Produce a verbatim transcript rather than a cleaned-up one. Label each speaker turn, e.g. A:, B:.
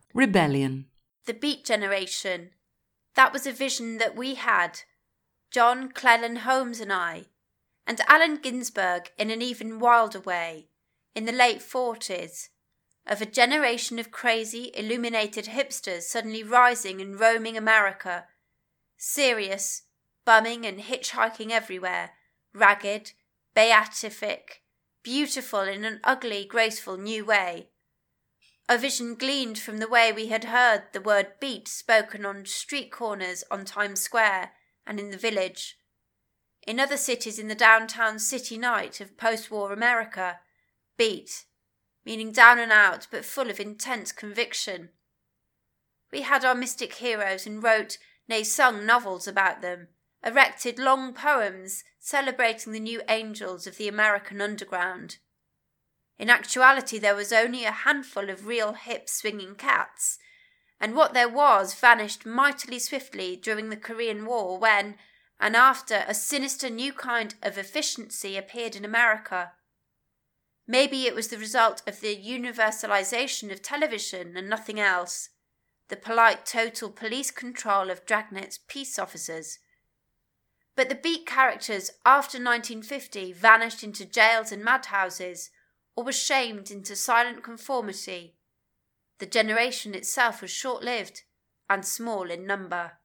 A: Rebellion.
B: The Beat Generation. That was a vision that we had, John Cleland Holmes and I, and Allen Ginsberg in an even wilder way, in the late forties, of a generation of crazy, illuminated hipsters suddenly rising and roaming America, serious, bumming and hitchhiking everywhere, ragged, beatific, beautiful in an ugly, graceful new way. A vision gleaned from the way we had heard the word beat spoken on street corners on Times Square and in the Village. In other cities in the downtown city night of post-war America, beat, meaning down and out but full of intense conviction. We had our mystic heroes and wrote, nay sung novels about them, erected long poems celebrating the new angels of the American underground. In actuality, there was only a handful of real hip swinging cats, and what there was vanished mightily swiftly during the Korean War when, and after, a sinister new kind of efficiency appeared in America. Maybe it was the result of the universalization of television and nothing else, the polite total police control of Dragnet's peace officers. But the beat characters after nineteen fifty vanished into jails and madhouses, or was shamed into silent conformity. The generation itself was short-lived and small in number.